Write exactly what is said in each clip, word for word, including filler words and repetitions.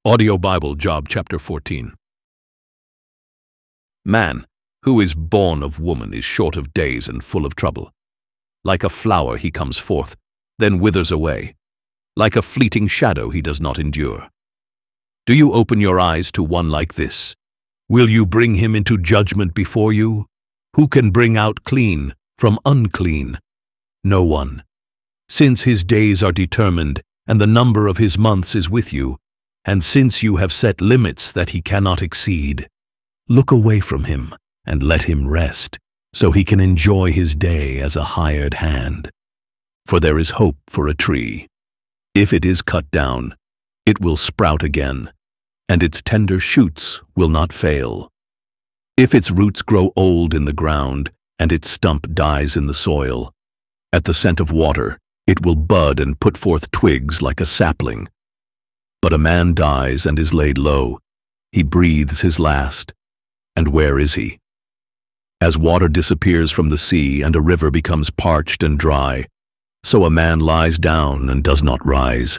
Audio Bible Job chapter fourteen. Man, who is born of woman, is short of days and full of trouble. Like a flower he comes forth, then withers away. Like a fleeting shadow he does not endure. Do you open your eyes to one like this? Will you bring him into judgment before you? Who can bring out clean from unclean? No one. Since his days are determined, and the number of his months is with you, and since you have set limits that he cannot exceed, look away from him and let him rest, so he can enjoy his day as a hired hand. For there is hope for a tree. If it is cut down, it will sprout again, and its tender shoots will not fail. If its roots grow old in the ground, and its stump dies in the soil, at the scent of water it will bud and put forth twigs like a sapling. But a man dies and is laid low. He breathes his last. And where is he? As water disappears from the sea and a river becomes parched and dry, so a man lies down and does not rise.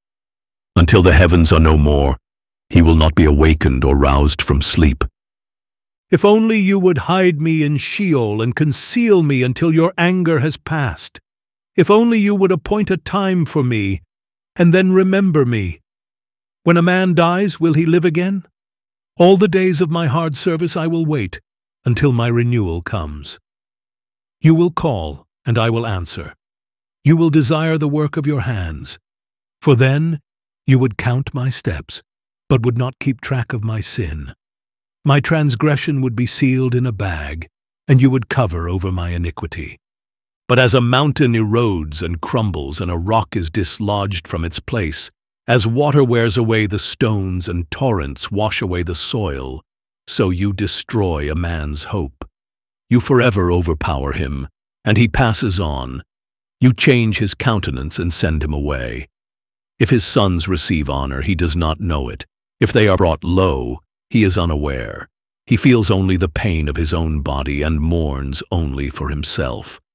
Until the heavens are no more, he will not be awakened or roused from sleep. If only you would hide me in Sheol and conceal me until your anger has passed. If only you would appoint a time for me, and then remember me. When a man dies, will he live again? All the days of my hard service I will wait until my renewal comes. You will call, and I will answer. You will desire the work of your hands. For then you would count my steps, but would not keep track of my sin. My transgression would be sealed in a bag, and you would cover over my iniquity. But as a mountain erodes and crumbles, and a rock is dislodged from its place, as water wears away the stones and torrents wash away the soil, so you destroy a man's hope. You forever overpower him, and he passes on. You change his countenance and send him away. If his sons receive honor, he does not know it. If they are brought low, he is unaware. He feels only the pain of his own body and mourns only for himself.